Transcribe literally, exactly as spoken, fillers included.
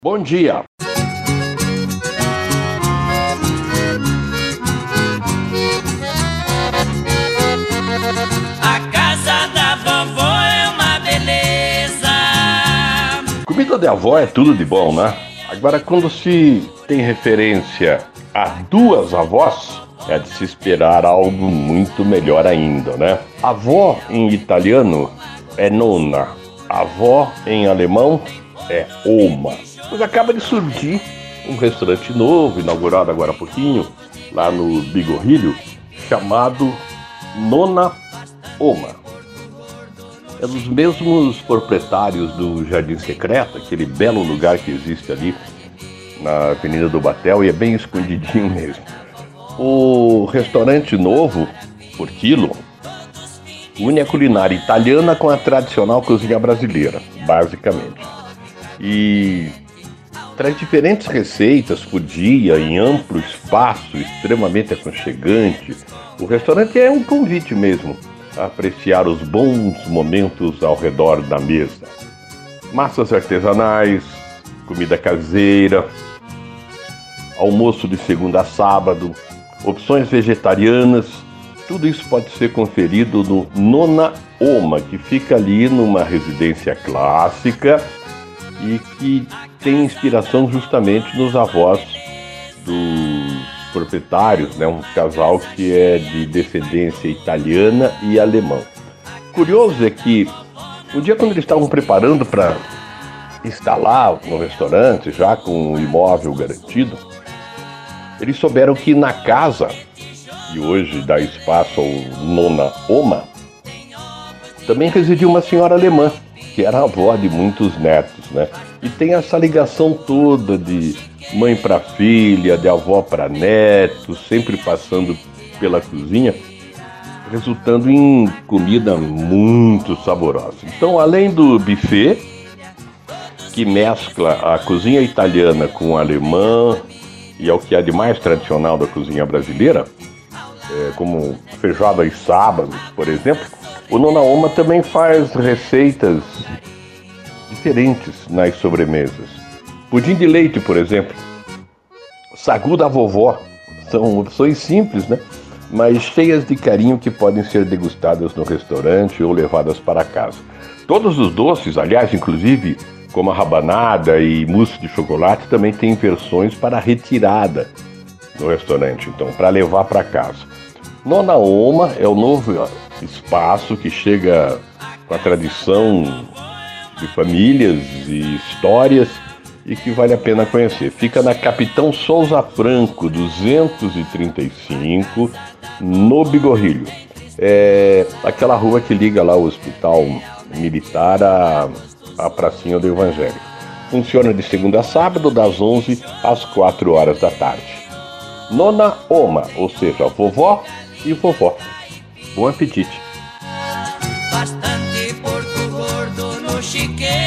Bom dia! A casa da vovó é uma beleza. Comida de avó é tudo de bom, né? Agora, quando se tem referência a duas avós, é de se esperar algo muito melhor ainda, né? Avó em italiano é nonna, avó em alemão é Oma. Mas acaba de surgir um restaurante novo, inaugurado agora há pouquinho, lá no Bigorrilho, chamado Nonna Oma. É dos mesmos proprietários do Jardim Secreto, aquele belo lugar que existe ali na Avenida do Batel, e é bem escondidinho mesmo. O restaurante novo, por quilo, une a culinária italiana com a tradicional cozinha brasileira, basicamente. E traz diferentes receitas por dia, em amplo espaço, extremamente aconchegante. O restaurante é um convite mesmo a apreciar os bons momentos ao redor da mesa. Massas artesanais, comida caseira, almoço de segunda a sábado, opções vegetarianas, tudo isso pode ser conferido no Nonna Oma, que fica ali numa residência clássica e que tem inspiração justamente nos avós dos proprietários, né? Um casal que é de descendência italiana e alemão. Curioso é que o dia quando eles estavam preparando para instalar no restaurante, já com o imóvel garantido, eles souberam que na casa, e hoje dá espaço ao Nonna Oma, também residia uma senhora alemã, que era avó de muitos netos, né? E tem essa ligação toda de mãe para filha, de avó para neto, sempre passando pela cozinha, resultando em comida muito saborosa. Então, além do buffet, que mescla a cozinha italiana com a alemã e é o que há de mais tradicional da cozinha brasileira, é, como feijoada aos sábados, por exemplo, o Nonna Oma também faz receitas diferentes nas sobremesas. Pudim de leite, por exemplo, sagu da vovó, são opções simples, né? Mas cheias de carinho que podem ser degustadas no restaurante ou levadas para casa. Todos os doces, aliás, inclusive, como a rabanada e mousse de chocolate, também tem versões para retirada no restaurante, então, para levar para casa. Nonna Oma é o novo espaço que chega com a tradição de famílias e histórias e que vale a pena conhecer. Fica na Capitão Souza Franco, duzentos e trinta e cinco, no Bigorrilho. É aquela rua que liga lá o Hospital Militar à, à Pracinha do Evangelho. Funciona de segunda a sábado, das onze às quatro horas da tarde. Nonna Oma, ou seja, vovó e vovó. Bom apetite! Bastante Porto Gordo no chiqueiro.